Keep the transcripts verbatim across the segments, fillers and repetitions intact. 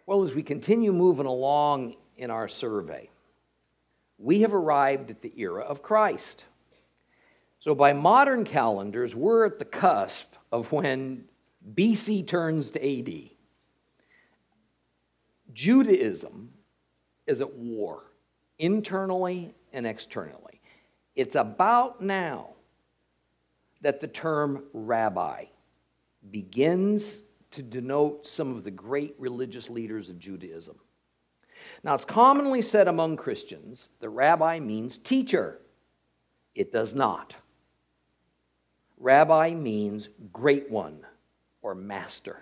Well, as we continue moving along in our survey, we have arrived at the era of Christ. So by modern calendars, we're at the cusp of when B C turns to A D. Judaism is at war, internally and externally. It's about now that the term rabbi begins to denote some of the great religious leaders of Judaism. Now, it's commonly said among Christians that rabbi means teacher. It does not. Rabbi means great one or master.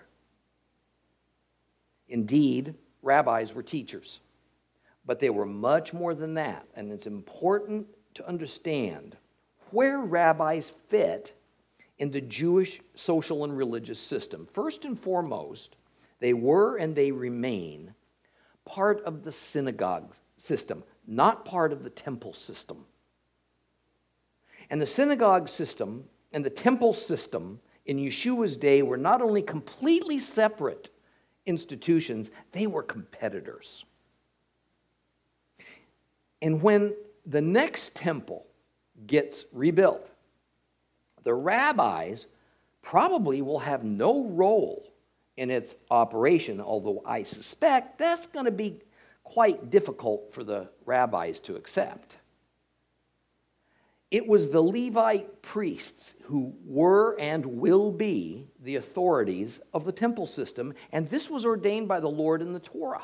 Indeed, rabbis were teachers, but they were much more than that, and it's important to understand where rabbis fit in the Jewish social and religious system. First and foremost, they were and they remain part of the synagogue system, not part of the temple system. And the synagogue system and the temple system in Yeshua's day were not only completely separate institutions, they were competitors. And when the next temple gets rebuilt, the rabbis probably will have no role in its operation, although I suspect that's going to be quite difficult for the rabbis to accept. It was the Levite priests who were and will be the authorities of the temple system, and this was ordained by the Lord in the Torah.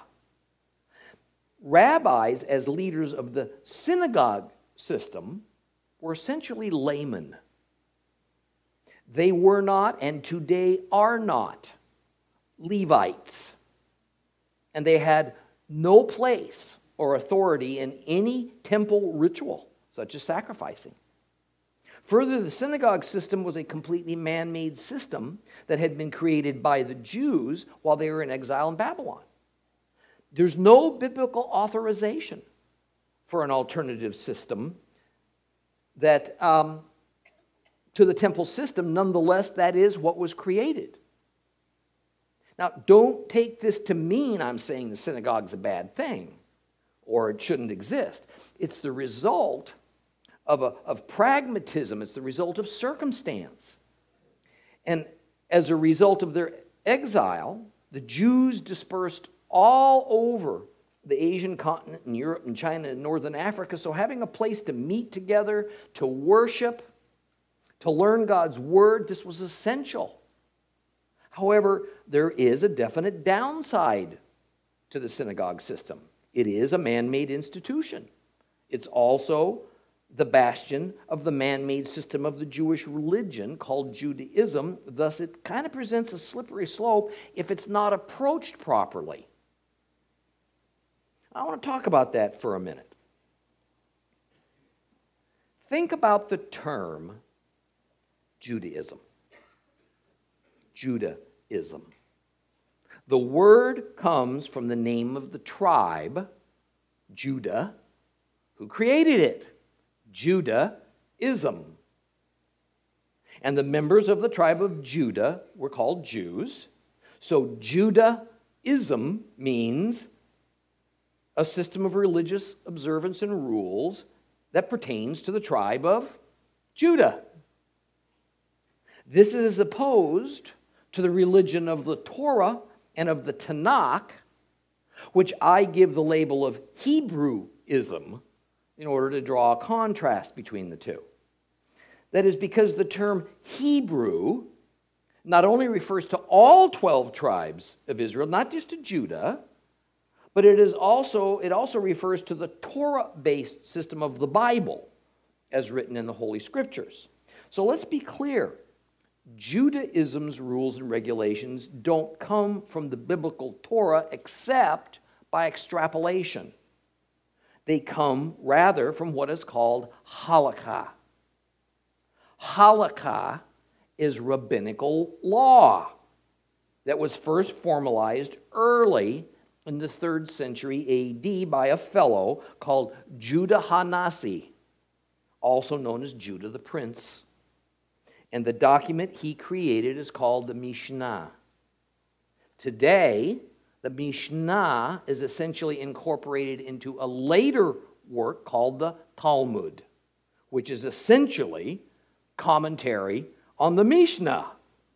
Rabbis, as leaders of the synagogue system, were essentially laymen. They were not, and today are not, Levites. And they had no place or authority in any temple ritual, such as sacrificing. Further, the synagogue system was a completely man-made system that had been created by the Jews while they were in exile in Babylon. There's no biblical authorization for an alternative system that um, to the temple system. Nonetheless, that is what was created. Now, don't take this to mean I'm saying the synagogue's a bad thing or it shouldn't exist. It's the result of, a, of pragmatism. It's the result of circumstance. And as a result of their exile, the Jews dispersed all over the Asian continent and Europe and China and Northern Africa. So having a place to meet together, to worship, to learn God's word, this was essential. However, there is a definite downside to the synagogue system. It is a man-made institution. It's also the bastion of the man-made system of the Jewish religion called Judaism. Thus, it kind of presents a slippery slope if it's not approached properly. I want to talk about that for a minute. Think about the term Judaism. Judaism. The word comes from the name of the tribe, Judah, who created it. Judaism. And the members of the tribe of Judah were called Jews. So Judaism means a system of religious observance and rules that pertains to the tribe of Judah. This is as opposed to the religion of the Torah and of the Tanakh, which I give the label of Hebrewism in order to draw a contrast between the two. That is because the term Hebrew not only refers to all twelve tribes of Israel, not just to Judah, but it is also it also refers to the Torah-based system of the Bible as written in the Holy Scriptures. So let's be clear. Judaism's rules and regulations don't come from the biblical Torah except by extrapolation. They come rather from what is called halakha. Halakha is rabbinical law that was first formalized early in the third century A D by a fellow called Judah HaNasi, also known as Judah the Prince. And the document he created is called the Mishnah. Today, The Mishnah is essentially incorporated into a later work called the Talmud, which is essentially commentary on the Mishnah.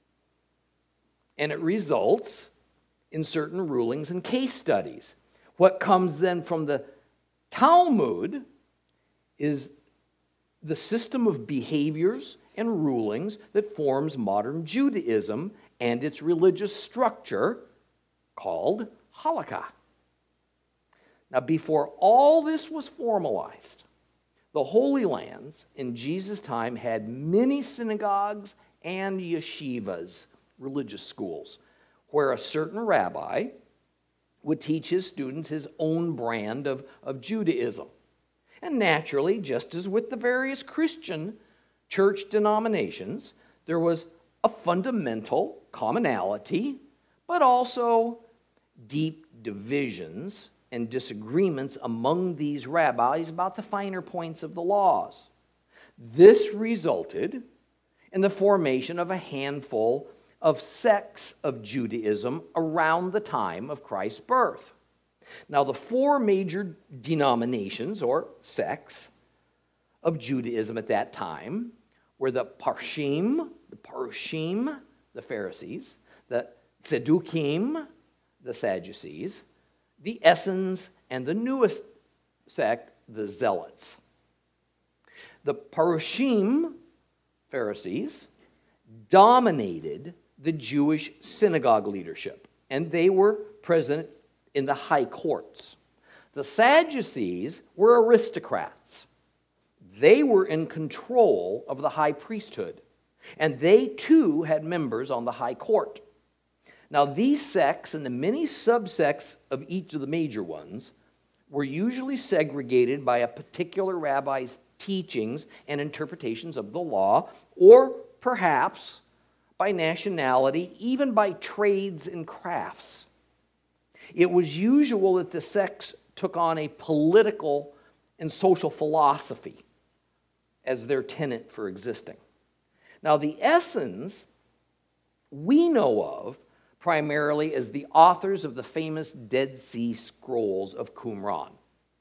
And it results in certain rulings and case studies. What comes then from the Talmud is the system of behaviors and rulings that forms modern Judaism and its religious structure called halakha. Now, before all this was formalized, the Holy Lands in Jesus' time had many synagogues and yeshivas, religious schools, where a certain rabbi would teach his students his own brand of, of Judaism. And naturally, just as with the various Christian church denominations, there was a fundamental commonality, but also deep divisions and disagreements among these rabbis about the finer points of the laws. This resulted in the formation of a handful of sects of Judaism around the time of Christ's birth. Now, the four major denominations or sects of Judaism at that time were the Parshim, the Parushim, the Pharisees, the Tzedukim, the Sadducees, the Essenes, and the newest sect, the Zealots. The Parushim, Pharisees, dominated the Jewish synagogue leadership, and they were present in the high courts. The Sadducees were aristocrats. They were in control of the high priesthood, and they too had members on the high court. Now, these sects and the many subsects of each of the major ones were usually segregated by a particular rabbi's teachings and interpretations of the law, or perhaps by nationality, even by trades and crafts. It was usual that the sects took on a political and social philosophy as their tenet for existing. Now, the Essenes we know of primarily as the authors of the famous Dead Sea Scrolls of Qumran.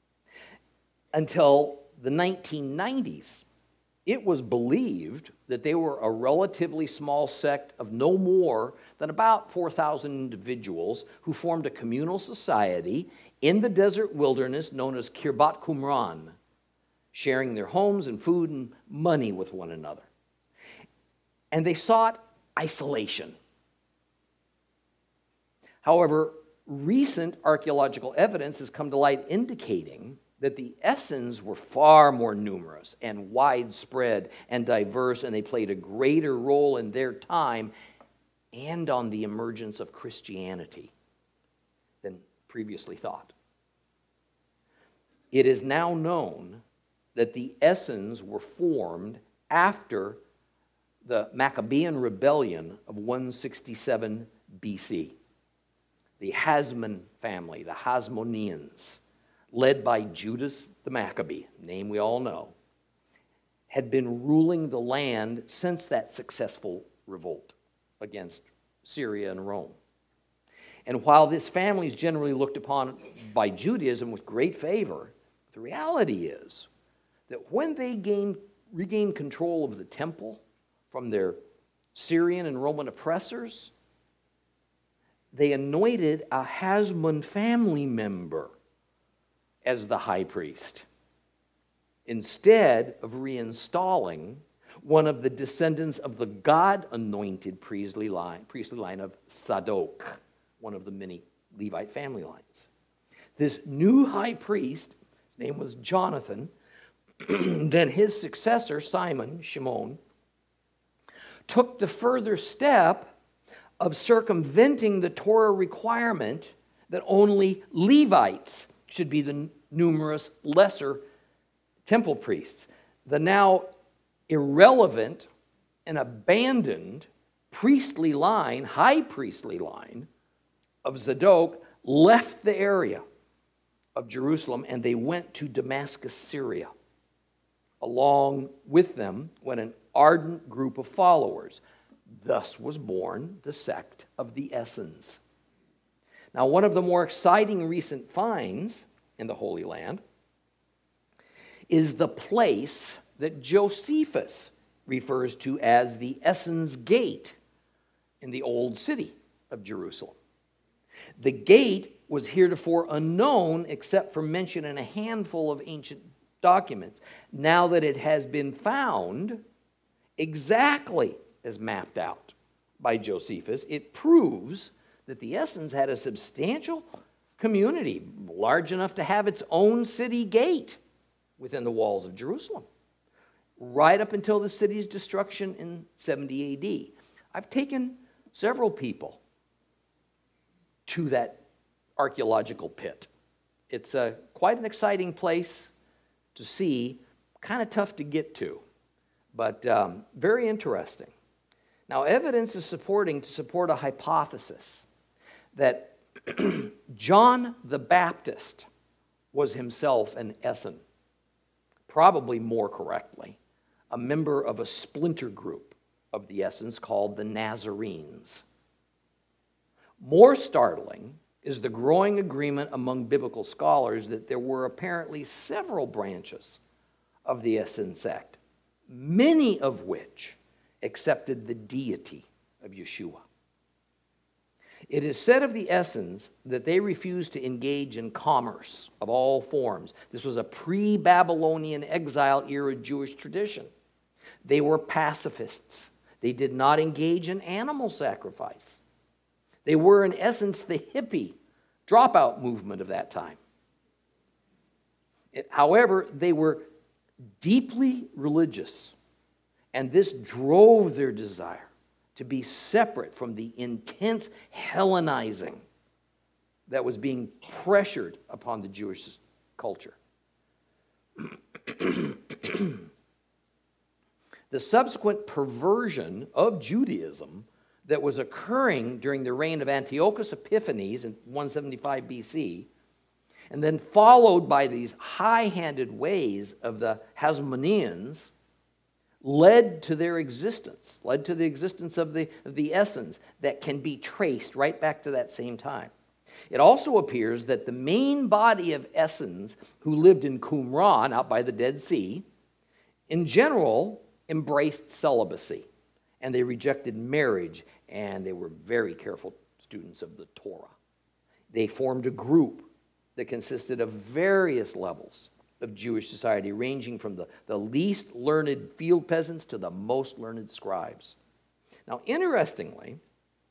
Until the nineteen nineties, it was believed that they were a relatively small sect of no more than about four thousand individuals who formed a communal society in the desert wilderness known as Kirbat Qumran, sharing their homes and food and money with one another. And they sought isolation. However, recent archaeological evidence has come to light indicating that the Essenes were far more numerous and widespread and diverse, and they played a greater role in their time and on the emergence of Christianity than previously thought. It is now known that the Essenes were formed after the Maccabean rebellion of one sixty-seven B C. The Hasmon family, the Hasmoneans, led by Judas the Maccabee, name we all know, had been ruling the land since that successful revolt against Syria and Rome. And while this family is generally looked upon by Judaism with great favor, the reality is that when they gained, regained control of the temple from their Syrian and Roman oppressors, they anointed a Hasmon family member as the high priest, instead of reinstalling one of the descendants of the God-anointed priestly line, priestly line of Zadok, one of the many Levite family lines. This new high priest, his name was Jonathan, then his successor, Simon, Shimon, took the further step of circumventing the Torah requirement that only Levites should be the numerous lesser temple priests. The now irrelevant and abandoned priestly line, high priestly line of Zadok left the area of Jerusalem and they went to Damascus, Syria. Along with them went an ardent group of followers. Thus was born the sect of the Essenes. Now, one of the more exciting recent finds in the Holy Land is the place that Josephus refers to as the Essenes Gate in the Old City of Jerusalem. The gate was heretofore unknown except for mention in a handful of ancient documents. Now that it has been found exactly as mapped out by Josephus, it proves that the Essenes had a substantial community, large enough to have its own city gate within the walls of Jerusalem, right up until the city's destruction in seventy A D. I've taken several people to that archaeological pit. It's a, quite an exciting place to see, kind of tough to get to, but um, very interesting. Now, evidence is supporting to support a hypothesis that John the Baptist was himself an Essene, probably more correctly, a member of a splinter group of the Essenes called the Nazarenes. More startling is the growing agreement among biblical scholars that there were apparently several branches of the Essene sect, many of which accepted the deity of Yeshua. It is said of the Essenes that they refused to engage in commerce of all forms. This was a pre-Babylonian exile era Jewish tradition. They were pacifists. They did not engage in animal sacrifice. They were, in essence, the hippie dropout movement of that time. It, however, they were deeply religious, and this drove their desire to be separate from the intense Hellenizing that was being pressured upon the Jewish culture. The subsequent perversion of Judaism that was occurring during the reign of Antiochus Epiphanes in one seventy-five B C, and then followed by these high-handed ways of the Hasmoneans, led to their existence, led to the existence of the, of the Essenes that can be traced right back to that same time. It also appears that the main body of Essenes who lived in Qumran, out by the Dead Sea, in general embraced celibacy, and they rejected marriage, and they were very careful students of the Torah. They formed a group that consisted of various levels of Jewish society, ranging from the, the least learned field peasants to the most learned scribes. Now, interestingly,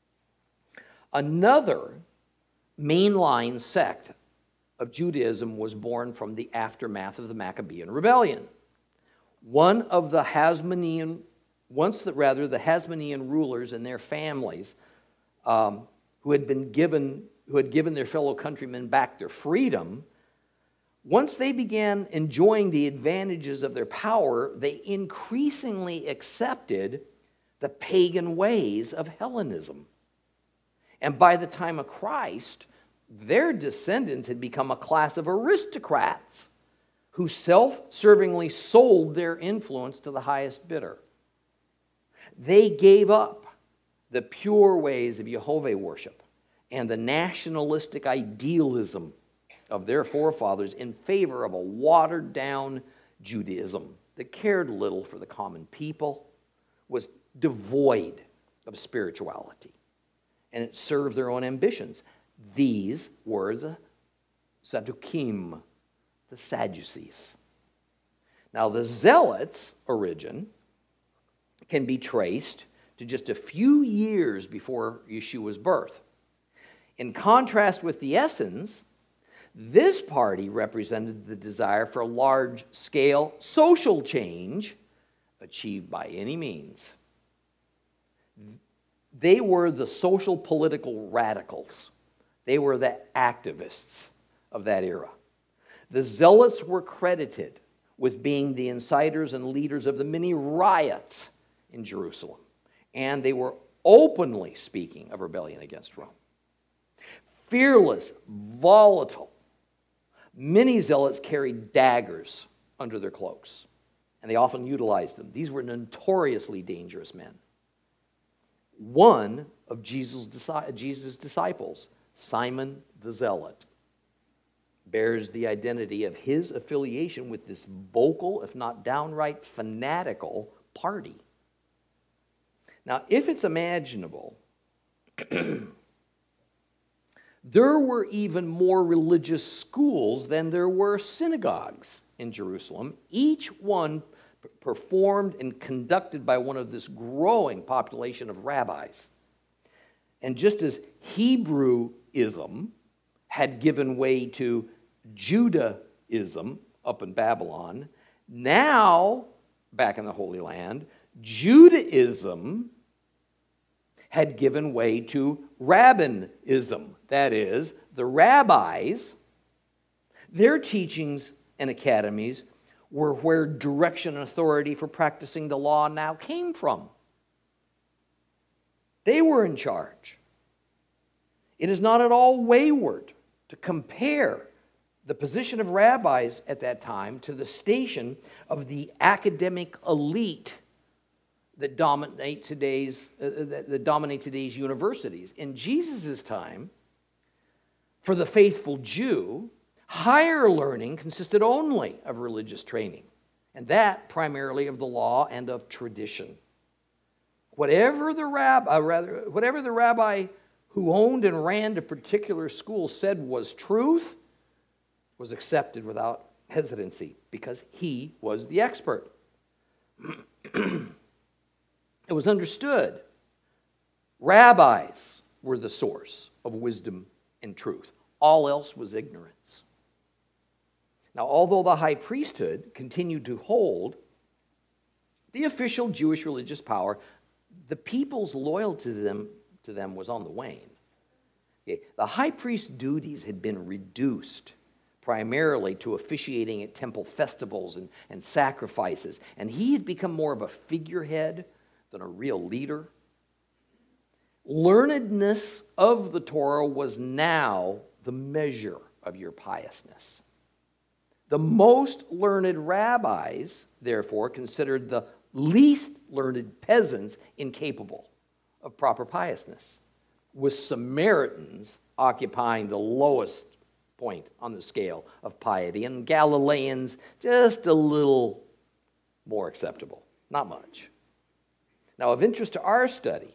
another mainline sect of Judaism was born from the aftermath of the Maccabean rebellion. One of the Hasmonean, once that rather the Hasmonean rulers and their families, um, who had been given, who had given their fellow countrymen back their freedom, once they began enjoying the advantages of their power, they increasingly accepted the pagan ways of Hellenism. And by the time of Christ, their descendants had become a class of aristocrats who self-servingly sold their influence to the highest bidder. They gave up the pure ways of Jehovah worship and the nationalistic idealism of their forefathers in favor of a watered-down Judaism that cared little for the common people, was devoid of spirituality, and it served their own ambitions. These were the Sadducees, the Sadducees. Now, the Zealots' origin can be traced to just a few years before Yeshua's birth. In contrast with the Essenes, this party represented the desire for large-scale social change achieved by any means. They were the social political radicals. They were the activists of that era. The Zealots were credited with being the inciters and leaders of the many riots in Jerusalem, and they were openly speaking of rebellion against Rome. Fearless, volatile, many Zealots carried daggers under their cloaks, and they often utilized them. These were notoriously dangerous men. One of Jesus' disciples, Simon the Zealot, bears the identity of his affiliation with this vocal, if not downright fanatical, party. Now, if it's imaginable, there were even more religious schools than there were synagogues in Jerusalem, each one performed and conducted by one of this growing population of rabbis. And just as Hebrewism had given way to Judaism up in Babylon, now, back in the Holy Land, Judaism had given way to rabbinism. That is, the rabbis, their teachings and academies were where direction and authority for practicing the law now came from. They were in charge. It is not at all wayward to compare the position of rabbis at that time to the station of the academic elite that dominate today's uh, that, that dominate today's universities. In Jesus' time, for the faithful Jew, higher learning consisted only of religious training, and that primarily of the law and of tradition. Whatever the rabbi, uh, rather, whatever the rabbi who owned and ran a particular school said was truth, was accepted without hesitancy because he was the expert. It was understood rabbis were the source of wisdom and truth. All else was ignorance. Now, although the high priesthood continued to hold the official Jewish religious power, the people's loyalty to them, to them was on the wane. Okay. The high priest's duties had been reduced primarily to officiating at temple festivals and, and sacrifices, and he had become more of a figurehead than a real leader. Learnedness of the Torah was now the measure of your piousness. The most learned rabbis, therefore, considered the least learned peasants incapable of proper piousness, with Samaritans occupying the lowest point on the scale of piety, and Galileans just a little more acceptable, not much. Now, of interest to our study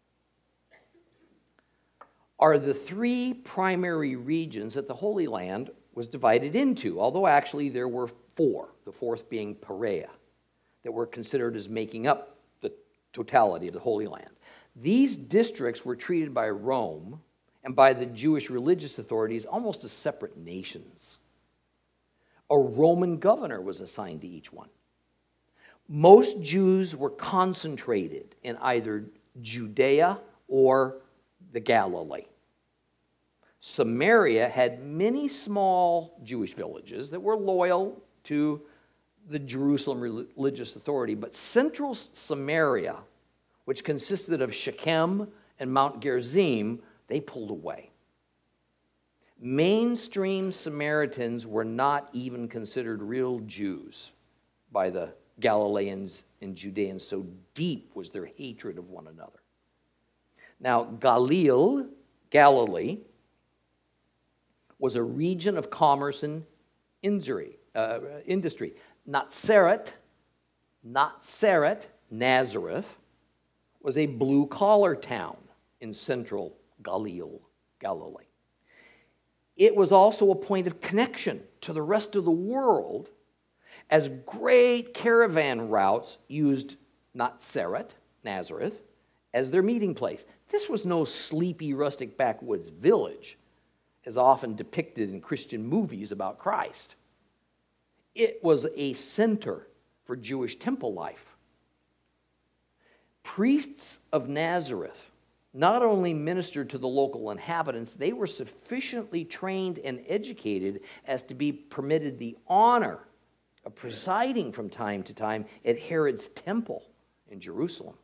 are the three primary regions that the Holy Land was divided into, although actually there were four, the fourth being Perea, that were considered as making up the totality of the Holy Land. These districts were treated by Rome and by the Jewish religious authorities almost as separate nations. A Roman governor was assigned to each one. Most Jews were concentrated in either Judea or the Galilee. Samaria had many small Jewish villages that were loyal to the Jerusalem religious authority, but central Samaria, which consisted of Shechem and Mount Gerizim, they pulled away. Mainstream Samaritans were not even considered real Jews by the Galileans and Judeans, so deep was their hatred of one another. Now, Galil, Galilee, was a region of commerce and industry. Uh, industry. Nazareth, Nazareth, Nazareth, was a blue-collar town in central Galil, Galilee. It was also a point of connection to the rest of the world, as great caravan routes used Nazareth, Nazareth, as their meeting place. This was no sleepy, rustic backwoods village, as often depicted in Christian movies about Christ. It was a center for Jewish temple life. Priests of Nazareth not only ministered to the local inhabitants, they were sufficiently trained and educated as to be permitted the honor of presiding from time to time at Herod's temple in Jerusalem.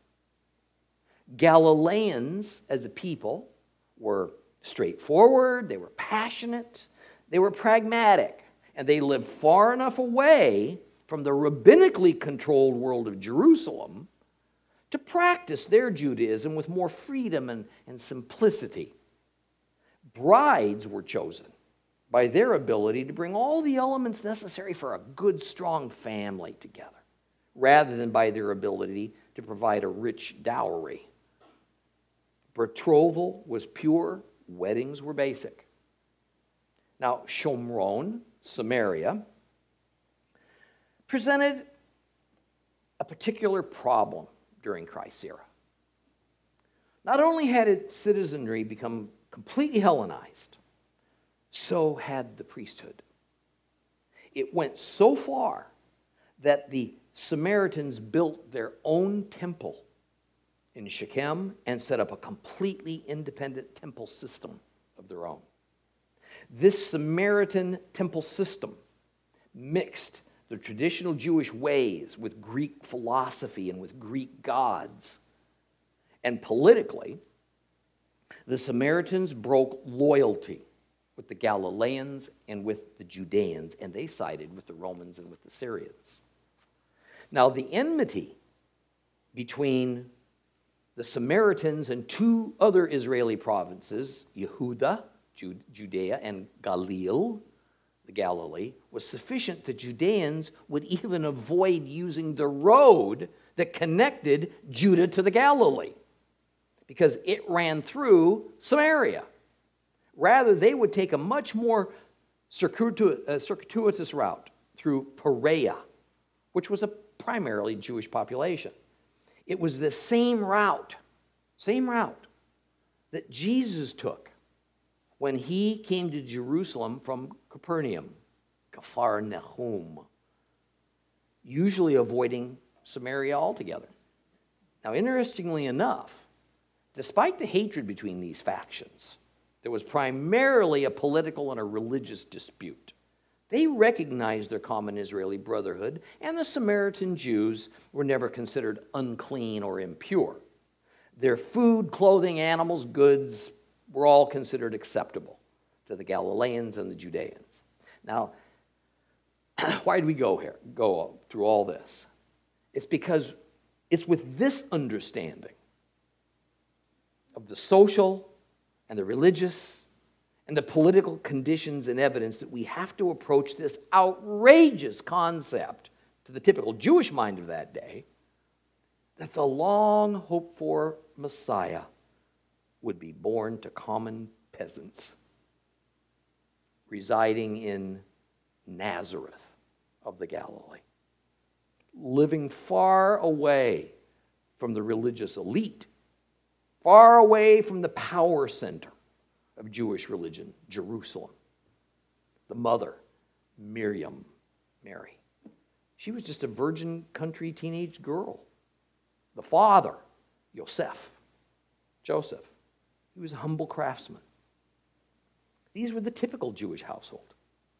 Galileans, as a people, were straightforward, they were passionate, they were pragmatic, and they lived far enough away from the rabbinically controlled world of Jerusalem to practice their Judaism with more freedom and, and simplicity. brides were chosen by their ability to bring all the elements necessary for a good, strong family together, rather than by their ability to provide a rich dowry. Betrothal was pure, weddings were basic. Now, Shomron, Samaria, presented a particular problem during Christ's era. Not only had its citizenry become completely Hellenized, so had the priesthood. It went so far that the Samaritans built their own temple in Shechem and set up a completely independent temple system of their own. This Samaritan temple system mixed the traditional Jewish ways with Greek philosophy and with Greek gods. And politically, the Samaritans broke loyalty with the Galileans and with the Judeans, and they sided with the Romans and with the Syrians. Now, the enmity between the Samaritans and two other Israeli provinces, Yehuda, Judea, and Galil, the Galilee, was sufficient that Judeans would even avoid using the road that connected Judah to the Galilee, because it ran through Samaria. Rather, they would take a much more circuitous route through Perea, which was a primarily Jewish population. It was the same route, same route that Jesus took when he came to Jerusalem from Capernaum, Kfar Nahum, usually avoiding Samaria altogether. Now, interestingly enough, despite the hatred between these factions, there was primarily a political and a religious dispute. They recognized their common Israeli brotherhood, and the Samaritan Jews were never considered unclean or impure. Their food, clothing, animals, goods were all considered acceptable to the Galileans and the Judeans. Now, why do we go here, go through all this? It's because it's with this understanding of the social and the religious and the political conditions and evidence that we have to approach this outrageous concept to the typical Jewish mind of that day, that the long hoped for Messiah would be born to common peasants residing in Nazareth of the Galilee, living far away from the religious elite, far away from the power center of Jewish religion, Jerusalem. The mother, Miriam, Mary, she was just a virgin country teenage girl. The father, Yosef, Joseph, he was a humble craftsman. These were the typical Jewish household.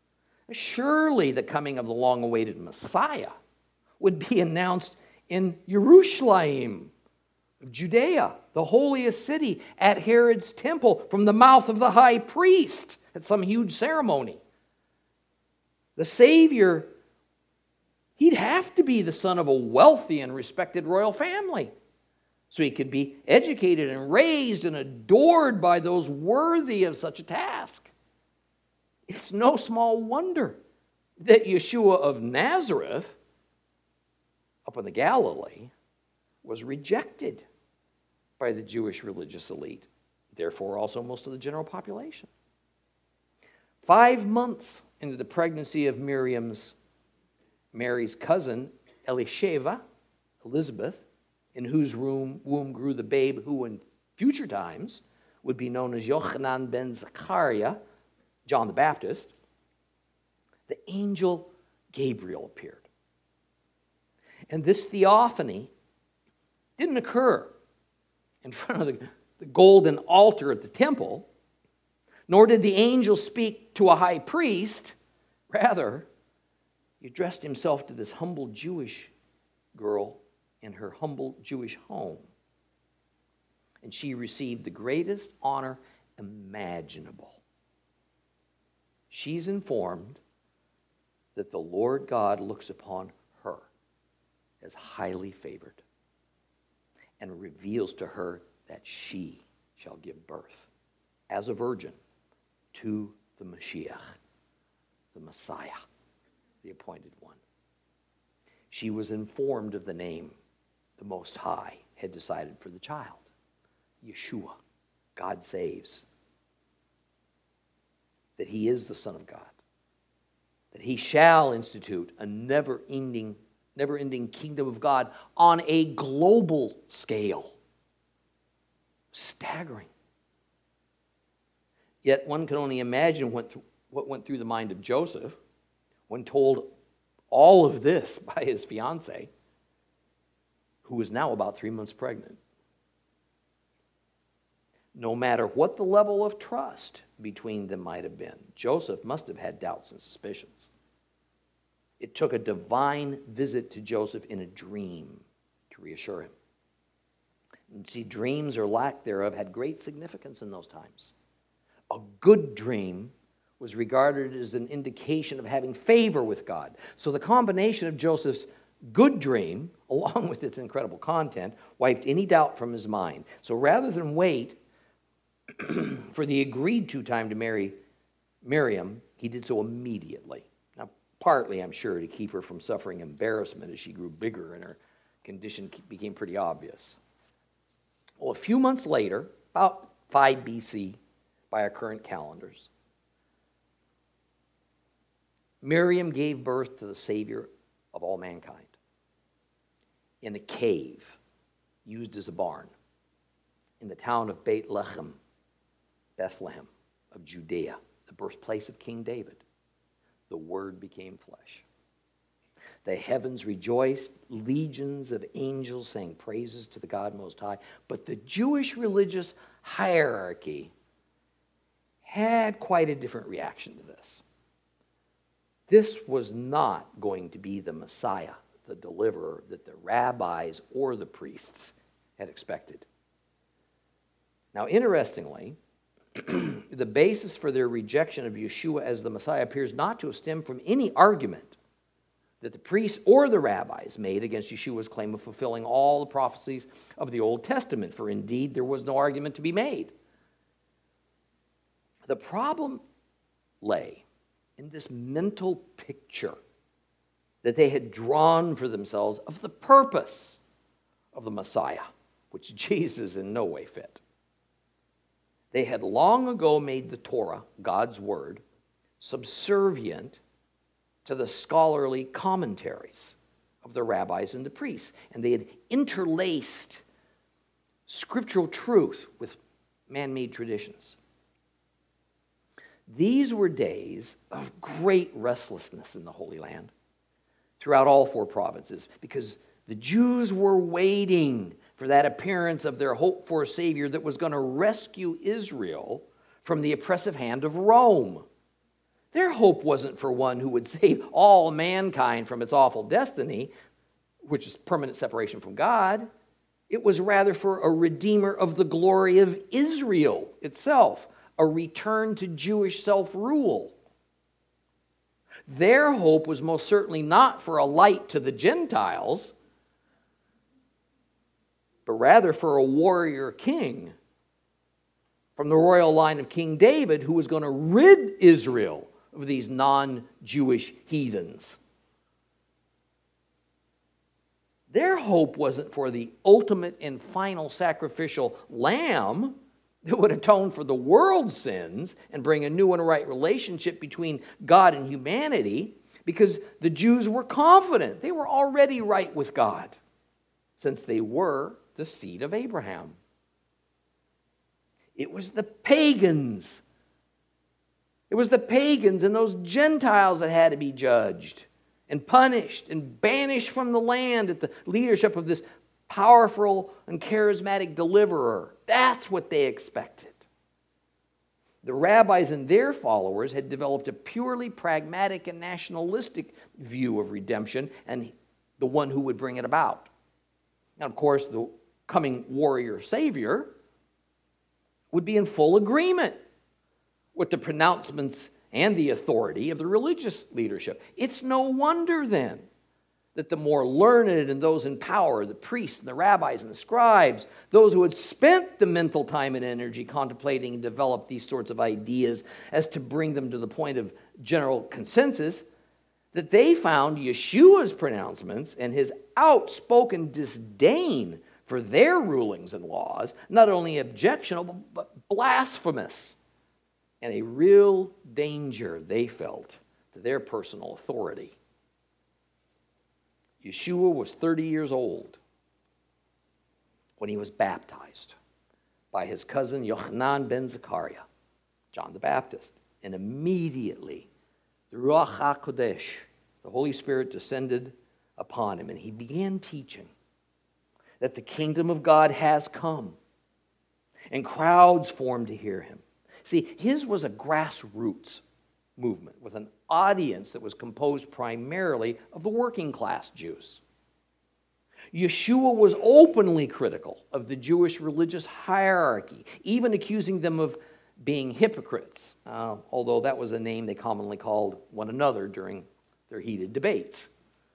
Surely the coming of the long-awaited Messiah would be announced in Jerusalem of Judea, the holiest city, at Herod's temple, from the mouth of the high priest at some huge ceremony. The Savior, he'd have to be the son of a wealthy and respected royal family, so he could be educated and raised and adored by those worthy of such a task. It's no small wonder that Yeshua of Nazareth, up in the Galilee, was rejected by the Jewish religious elite, therefore also most of the general population. Five months into the pregnancy of Miriam's, Mary's cousin, Elisheva, Elizabeth, in whose womb, womb grew the babe who in future times would be known as Yochanan ben Zechariah, John the Baptist, the angel Gabriel appeared. And this theophany didn't occur in front of the, the golden altar at the temple, nor did the angel speak to a high priest. Rather, he addressed himself to this humble Jewish girl in her humble Jewish home. And she received the greatest honor imaginable. She's informed that the Lord God looks upon her as highly favored and reveals to her that she shall give birth as a virgin to the Mashiach, the Messiah, the appointed one. She was informed of the name the Most High had decided for the child. Yeshua, God saves. That he is the Son of God. That he shall institute a never-ending, never-ending kingdom of God on a global scale. Staggering. Yet one can only imagine what, what went through the mind of Joseph when told all of this by his fiancée, who was now about three months pregnant. No matter what the level of trust between them might have been, Joseph must have had doubts and suspicions. It took a divine visit to Joseph in a dream to reassure him. And see, dreams or lack thereof had great significance in those times. A good dream was regarded as an indication of having favor with God. So the combination of Joseph's good dream, along with its incredible content, wiped any doubt from his mind. So rather than wait for the agreed-to time to marry Miriam, he did so immediately. Now, partly, I'm sure, to keep her from suffering embarrassment as she grew bigger and her condition became pretty obvious. Well, a few months later, about five B C by our current calendars, Miriam gave birth to the Savior of all mankind in a cave used as a barn in the town of Bethlehem, Bethlehem of Judea, the birthplace of King David. The Word became flesh. The heavens rejoiced, legions of angels sang praises to the God Most High. But the Jewish religious hierarchy had quite a different reaction to this. This was not going to be the Messiah, the deliverer, that the rabbis or the priests had expected. Now, interestingly, the basis for their rejection of Yeshua as the Messiah appears not to have stemmed from any argument that the priests or the rabbis made against Yeshua's claim of fulfilling all the prophecies of the Old Testament, for indeed there was no argument to be made. The problem lay in this mental picture that they had drawn for themselves of the purpose of the Messiah, which Jesus in no way fit. They had long ago made the Torah, God's Word, subservient to the scholarly commentaries of the rabbis and the priests. And they had interlaced scriptural truth with man-made traditions. These were days of great restlessness in the Holy Land throughout all four provinces because the Jews were waiting for that appearance of their hoped-for Savior that was going to rescue Israel from the oppressive hand of Rome. Their hope wasn't for one who would save all mankind from its awful destiny, which is permanent separation from God. It was rather for a redeemer of the glory of Israel itself, a return to Jewish self-rule. Their hope was most certainly not for a light to the Gentiles, but rather for a warrior king from the royal line of King David who was going to rid Israel of these non-Jewish heathens. Their hope wasn't for the ultimate and final sacrificial lamb that would atone for the world's sins and bring a new and right relationship between God and humanity, because the Jews were confident they were already right with God, since they were the seed of Abraham. It was the pagans. It was the pagans and those Gentiles that had to be judged and punished and banished from the land at the leadership of this powerful and charismatic deliverer. That's what they expected. The rabbis and their followers had developed a purely pragmatic and nationalistic view of redemption and the one who would bring it about. Now, of course, the coming warrior savior would be in full agreement with the pronouncements and the authority of the religious leadership. It's no wonder then that the more learned and those in power, the priests and the rabbis and the scribes, those who had spent the mental time and energy contemplating and developed these sorts of ideas as to bring them to the point of general consensus, that they found Yeshua's pronouncements and his outspoken disdain for their rulings and laws not only objectionable, but blasphemous, and a real danger they felt to their personal authority. Yeshua was thirty years old when he was baptized by his cousin Yochanan ben Zechariah, John the Baptist. And immediately, the Ruach HaKodesh, the Holy Spirit, descended upon him, and he began teaching that the kingdom of God has come, and crowds formed to hear him. See, his was a grassroots movement with an audience that was composed primarily of the working class Jews. Yeshua was openly critical of the Jewish religious hierarchy, even accusing them of being hypocrites, uh, although that was a name they commonly called one another during their heated debates.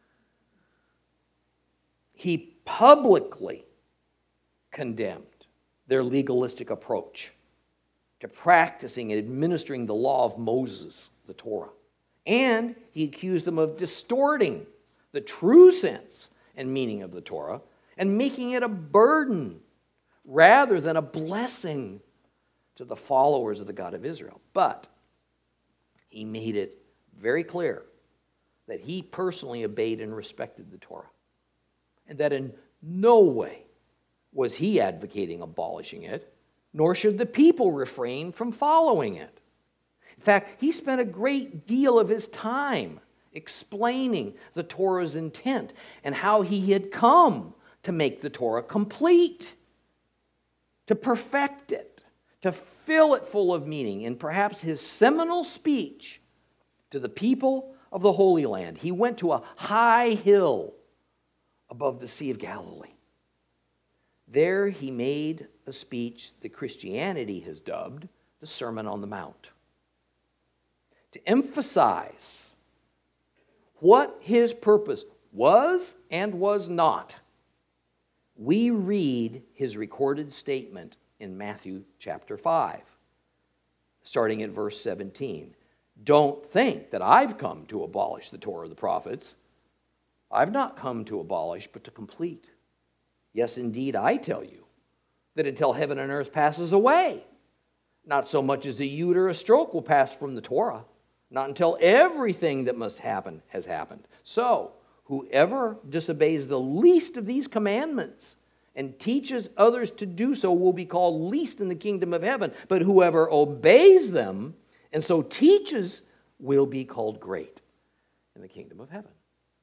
He publicly condemned their legalistic approach to practicing and administering the law of Moses, the Torah. And he accused them of distorting the true sense and meaning of the Torah and making it a burden rather than a blessing to the followers of the God of Israel. But he made it very clear that he personally obeyed and respected the Torah, and that in no way was he advocating abolishing it, nor should the people refrain from following it. In fact, he spent a great deal of his time explaining the Torah's intent and how he had come to make the Torah complete, to perfect it, to fill it full of meaning. In perhaps his seminal speech to the people of the Holy Land, he went to a high hill above the Sea of Galilee. There he made a speech that Christianity has dubbed the Sermon on the Mount, to emphasize what his purpose was and was not. We read his recorded statement in Matthew chapter five, starting at verse seventeen. Don't think that I've come to abolish the Torah of the prophets. I've not come to abolish, but to complete. Yes, indeed, I tell you that until heaven and earth passes away, not so much as a yud or a stroke will pass from the Torah, not until everything that must happen has happened. So, whoever disobeys the least of these commandments and teaches others to do so will be called least in the kingdom of heaven. But whoever obeys them and so teaches will be called great in the kingdom of heaven.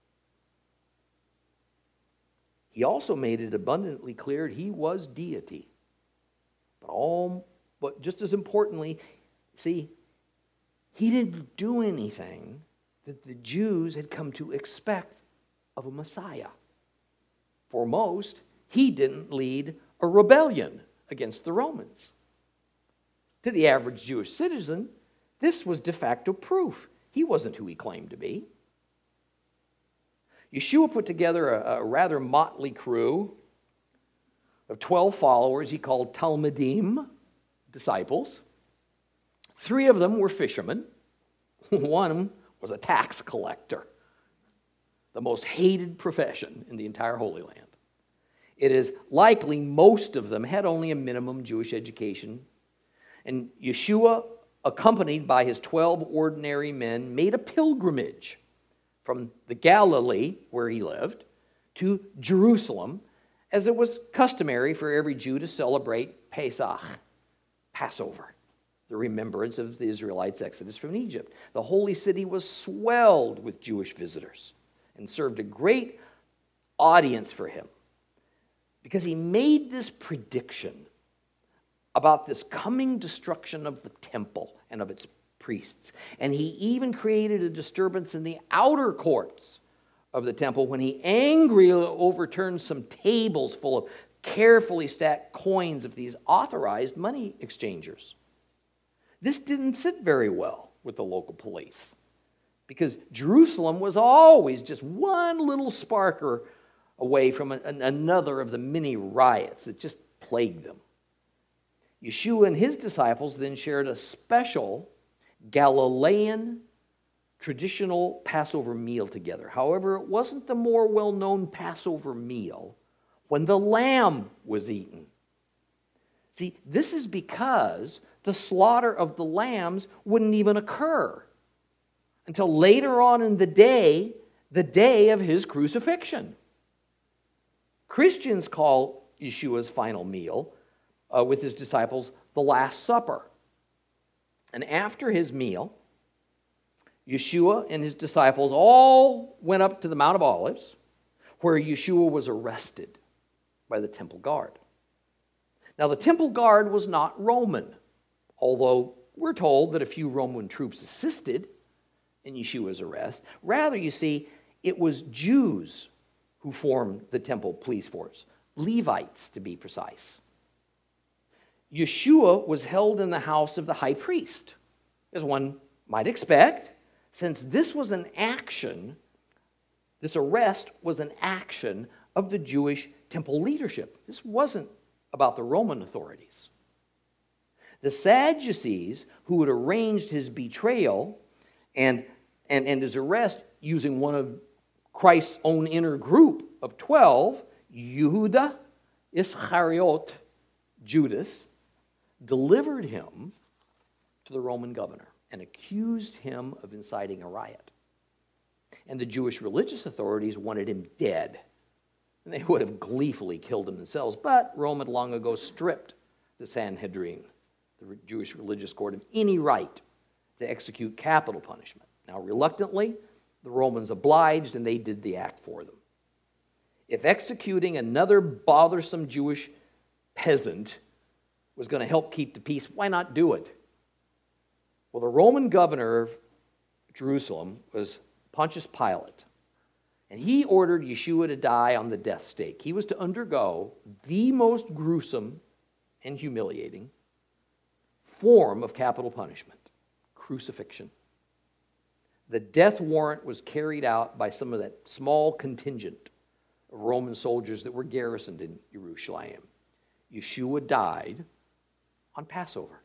He also made it abundantly clear he was deity. But, all, but just as importantly, see, he didn't do anything that the Jews had come to expect of a Messiah. For most, he didn't lead a rebellion against the Romans. To the average Jewish citizen, this was de facto proof he wasn't who he claimed to be. Yeshua put together a, a rather motley crew of twelve followers he called Talmidim, disciples. Three of them were fishermen. One was a tax collector, the most hated profession in the entire Holy Land. It is likely most of them had only a minimum Jewish education. And Yeshua, accompanied by his twelve ordinary men, made a pilgrimage from the Galilee, where he lived, to Jerusalem, as it was customary for every Jew to celebrate Pesach, Passover, the remembrance of the Israelites' exodus from Egypt. The holy city was swelled with Jewish visitors and served a great audience for him because he made this prediction about this coming destruction of the temple and of its priests. And he even created a disturbance in the outer courts of the temple when he angrily overturned some tables full of carefully stacked coins of these authorized money exchangers. This didn't sit very well with the local police because Jerusalem was always just one little sparker away from an, another of the many riots that just plagued them. Yeshua and his disciples then shared a special Galilean traditional Passover meal together. However, it wasn't the more well-known Passover meal when the lamb was eaten. See, this is because the slaughter of the lambs wouldn't even occur until later on in the day, the day of his crucifixion. Christians call Yeshua's final meal uh, with his disciples the Last Supper. And after his meal, Yeshua and his disciples all went up to the Mount of Olives, where Yeshua was arrested by the temple guard. Now, the temple guard was not Roman, although we're told that a few Roman troops assisted in Yeshua's arrest. Rather, you see, it was Jews who formed the temple police force, Levites to be precise. Yeshua was held in the house of the high priest, as one might expect, since this was an action, this arrest was an action of the Jewish temple leadership. This wasn't about the Roman authorities. The Sadducees, who had arranged his betrayal and, and, and his arrest using one of Christ's own inner group of twelve, Yehuda Iscariot, Judas, delivered him to the Roman governor and accused him of inciting a riot. And the Jewish religious authorities wanted him dead. And they would have gleefully killed him themselves, but Rome had long ago stripped the Sanhedrin, the Jewish religious court, of any right to execute capital punishment. Now, reluctantly, the Romans obliged, and they did the act for them. If executing another bothersome Jewish peasant was going to help keep the peace, why not do it? Well, the Roman governor of Jerusalem was Pontius Pilate, and he ordered Yeshua to die on the death stake. He was to undergo the most gruesome and humiliating form of capital punishment, crucifixion. The death warrant was carried out by some of that small contingent of Roman soldiers that were garrisoned in Jerusalem. Yeshua died on Passover.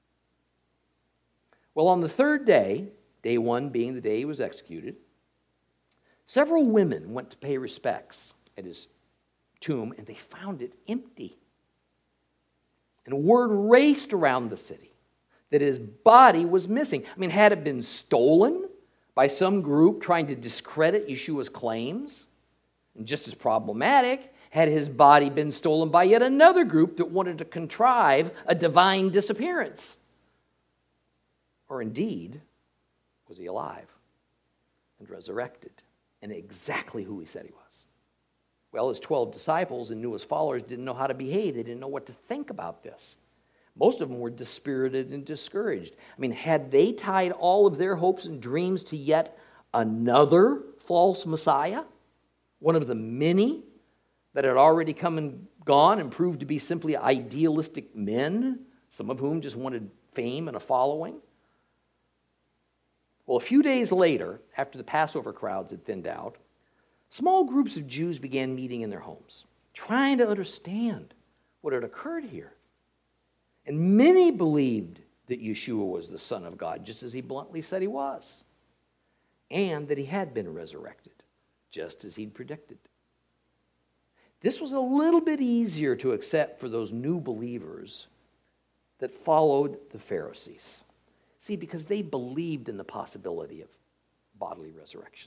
Well, on the third day, day one being the day he was executed, several women went to pay respects at his tomb, and they found it empty. And word raced around the city that his body was missing. I mean, had it been stolen by some group trying to discredit Yeshua's claims? And just as problematic, had his body been stolen by yet another group that wanted to contrive a divine disappearance? Or indeed, was he alive and resurrected and exactly who he said he was? Well, his twelve disciples and newest followers didn't know how to behave. They didn't know what to think about this. Most of them were dispirited and discouraged. I mean, had they tied all of their hopes and dreams to yet another false Messiah, one of the many that had already come and gone and proved to be simply idealistic men, some of whom just wanted fame and a following? Well, a few days later, after the Passover crowds had thinned out, small groups of Jews began meeting in their homes, trying to understand what had occurred here. And many believed that Yeshua was the Son of God, just as he bluntly said he was, and that he had been resurrected, just as he'd predicted. This was a little bit easier to accept for those new believers that followed the Pharisees. See, because they believed in the possibility of bodily resurrection.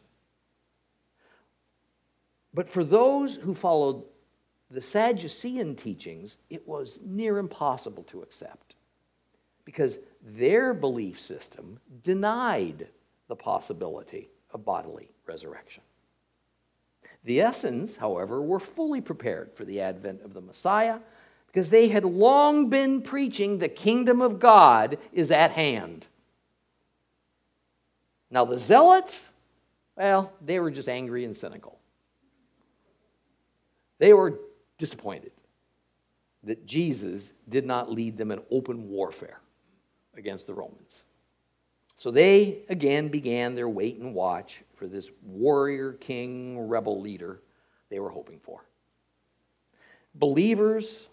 But for those who followed the Sadducean teachings, it was near impossible to accept, because their belief system denied the possibility of bodily resurrection. The Essenes, however, were fully prepared for the advent of the Messiah, because they had long been preaching the kingdom of God is at hand. Now the Zealots, well, they were just angry and cynical. They were disappointed that Jesus did not lead them in open warfare against the Romans. So they again began their wait and watch for this warrior king rebel leader they were hoping for. Believers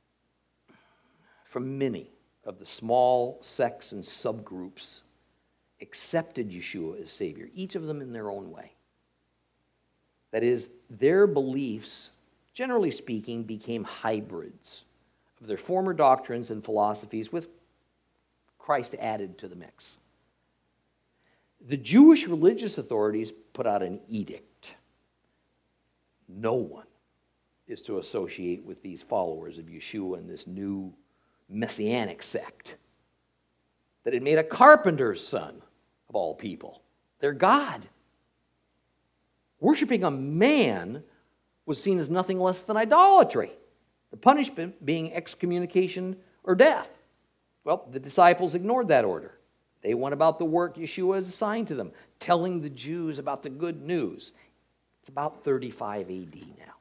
from many of the small sects and subgroups accepted Yeshua as Savior, each of them in their own way. That is, their beliefs, generally speaking, became hybrids of their former doctrines and philosophies with Christ added to the mix. The Jewish religious authorities put out an edict. No one is to associate with these followers of Yeshua and this new messianic sect that had made a carpenter's son of all people their God. Worshipping a man was seen as nothing less than idolatry, the punishment being excommunication or death. Well, the disciples ignored that order. They went about the work Yeshua had assigned to them, telling the Jews about the good news. It's about thirty-five A D now.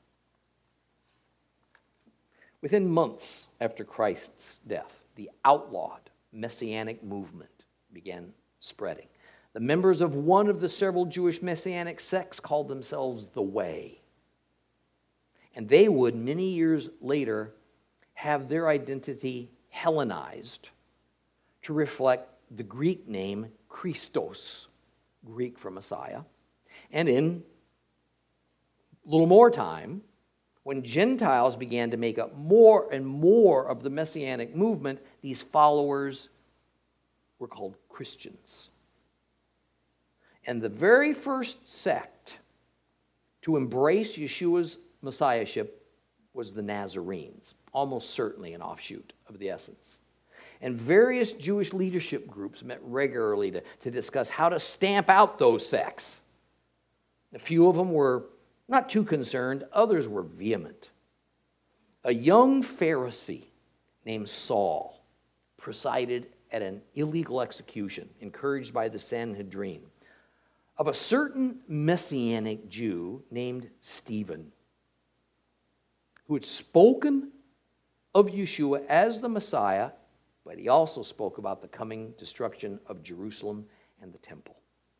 Within months after Christ's death, the outlawed messianic movement began spreading. The members of one of the several Jewish messianic sects called themselves the Way. And they would, many years later, have their identity Hellenized to reflect the Greek name Christos, Greek for Messiah. And in a little more time, when Gentiles began to make up more and more of the messianic movement, these followers were called Christians. And the very first sect to embrace Yeshua's messiahship was the Nazarenes, almost certainly an offshoot of the Essenes. And various Jewish leadership groups met regularly to, to discuss how to stamp out those sects. A few of them were not too concerned, others were vehement. A young Pharisee named Saul presided at an illegal execution, encouraged by the Sanhedrin, of a certain Messianic Jew named Stephen, who had spoken of Yeshua as the Messiah, but he also spoke about the coming destruction of Jerusalem and the temple.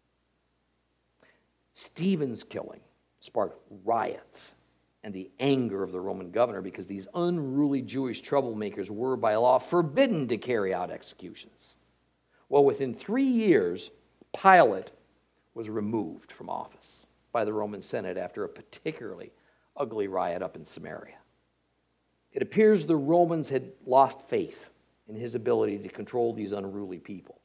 Stephen's killing sparked riots and the anger of the Roman governor because these unruly Jewish troublemakers were by law forbidden to carry out executions. Well, within three years, Pilate was removed from office by the Roman Senate after a particularly ugly riot up in Samaria. It appears the Romans had lost faith in his ability to control these unruly people.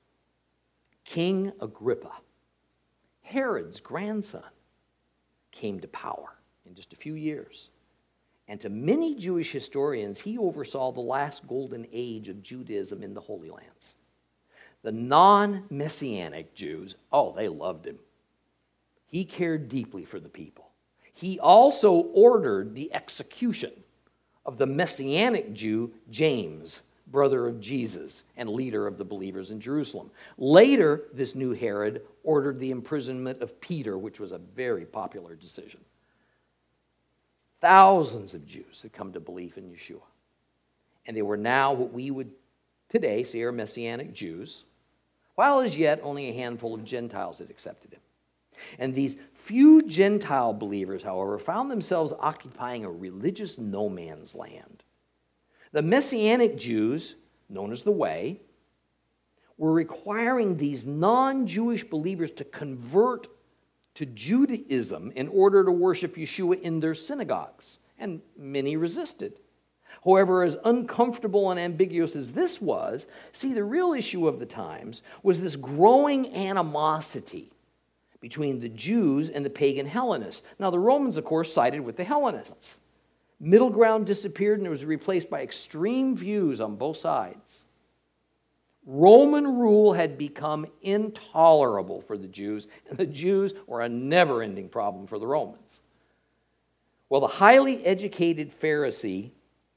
King Agrippa, Herod's grandson, came to power in just a few years. And to many Jewish historians, he oversaw the last golden age of Judaism in the Holy Lands. The non-Messianic Jews, oh, they loved him. He cared deeply for the people. He also ordered the execution of the Messianic Jew, James, brother of Jesus and leader of the believers in Jerusalem. Later, this new Herod ordered the imprisonment of Peter, which was a very popular decision. Thousands of Jews had come to belief in Yeshua. And they were now what we would today say are Messianic Jews, while as yet only a handful of Gentiles had accepted him. And these few Gentile believers, however, found themselves occupying a religious no man's land. The Messianic Jews, known as the Way, were requiring these non-Jewish believers to convert to Judaism in order to worship Yeshua in their synagogues, and many resisted. However, as uncomfortable and ambiguous as this was, see, the real issue of the times was this growing animosity between the Jews and the pagan Hellenists. Now, the Romans, of course, sided with the Hellenists. Middle ground disappeared and it was replaced by extreme views on both sides. Roman rule had become intolerable for the Jews, and the Jews were a never-ending problem for the Romans. Well, the highly educated Pharisee,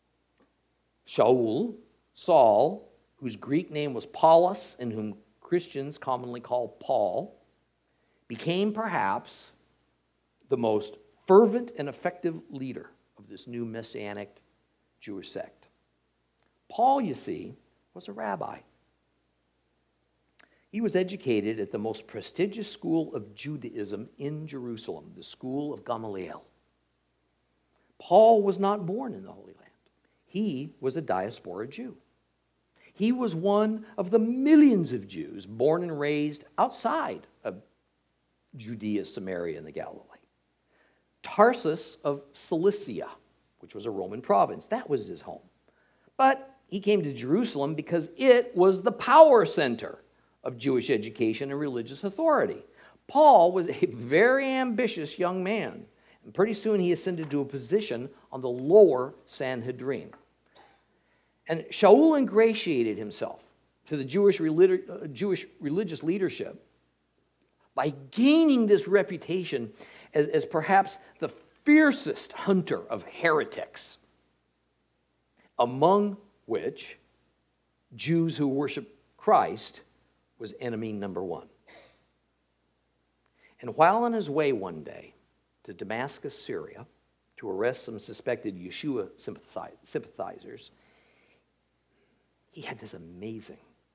Shaul, Saul, whose Greek name was Paulus, and whom Christians commonly call Paul, became perhaps the most fervent and effective leader of this new Messianic Jewish sect. Paul, you see, was a rabbi. He was educated at the most prestigious school of Judaism in Jerusalem, the school of Gamaliel. Paul was not born in the Holy Land. He was a diaspora Jew. He was one of the millions of Jews born and raised outside of Judea, Samaria, and the Galilee. Tarsus of Cilicia, which was a Roman province, that was his home. But he came to Jerusalem because it was the power center of Jewish education and religious authority. Paul was a very ambitious young man, and pretty soon he ascended to a position on the lower Sanhedrin. And Shaul ingratiated himself to the Jewish, relig- uh, Jewish religious leadership by gaining this reputation as, as perhaps the fiercest hunter of heretics, among which Jews who worship Christ was enemy number one. And while on his way one day to Damascus, Syria, to arrest some suspected Yeshua sympathizers, he had this amazing,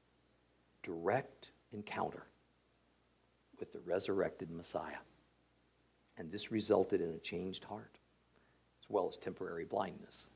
direct encounter with the resurrected Messiah. And this resulted in a changed heart, as well as temporary blindness.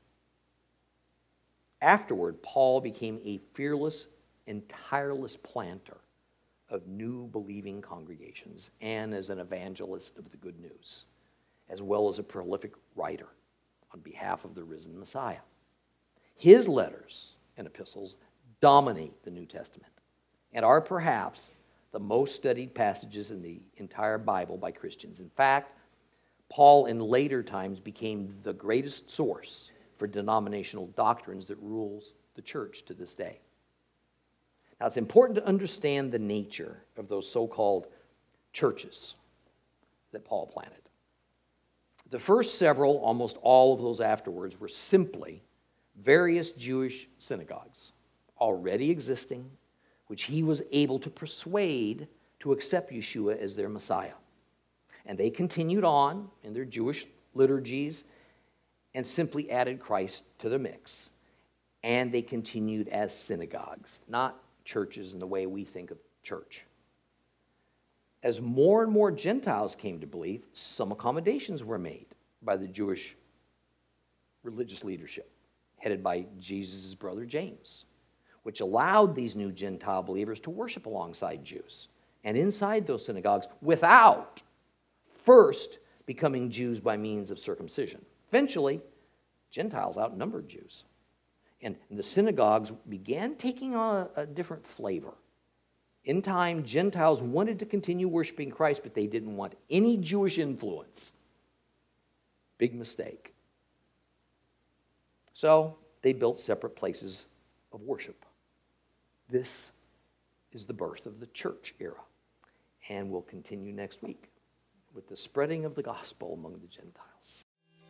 Afterward, Paul became a fearless and tireless planter of new believing congregations and as an evangelist of the good news, as well as a prolific writer on behalf of the risen Messiah. His letters and epistles dominate the New Testament and are perhaps the most studied passages in the entire Bible by Christians. In fact, Paul in later times became the greatest source for denominational doctrines that rules the church to this day. Now, it's important to understand the nature of those so-called churches that Paul planted. The first several, almost all of those afterwards, were simply various Jewish synagogues already existing, which he was able to persuade to accept Yeshua as their Messiah. And they continued on in their Jewish liturgies and simply added Christ to the mix. And they continued as synagogues, not churches in the way we think of church. As more and more Gentiles came to believe, some accommodations were made by the Jewish religious leadership, headed by Jesus' brother James, which allowed these new Gentile believers to worship alongside Jews and inside those synagogues without first becoming Jews by means of circumcision. Eventually, Gentiles outnumbered Jews. And the synagogues began taking on a, a different flavor. In time, Gentiles wanted to continue worshiping Christ, but they didn't want any Jewish influence. Big mistake. So they built separate places of worship. This is the birth of the church era. And we'll continue next week with the spreading of the gospel among the Gentiles.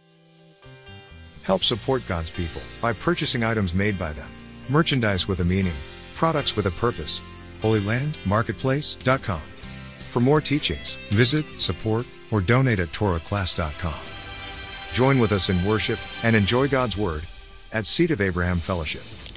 Help support God's people by purchasing items made by them. Merchandise with a meaning. Products with a purpose. Holy Land Marketplace dot com. For more teachings, visit, support, or donate at Torah Class dot com. Join with us in worship and enjoy God's Word at Seed of Abraham Fellowship.